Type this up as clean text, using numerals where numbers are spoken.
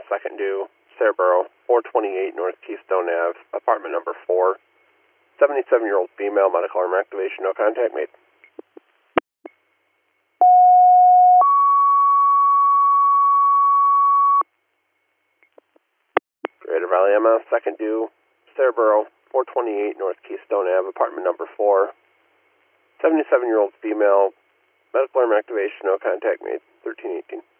second due, Saraboro, 428 North Keystone Ave, apartment number 4. 77-year-old female, medical arm activation, no contact made. Greater Valley MS, second due, Saraboro, 428 North Keystone Ave, apartment number 4. 77-year-old female, medical arm activation, no contact made, 1318.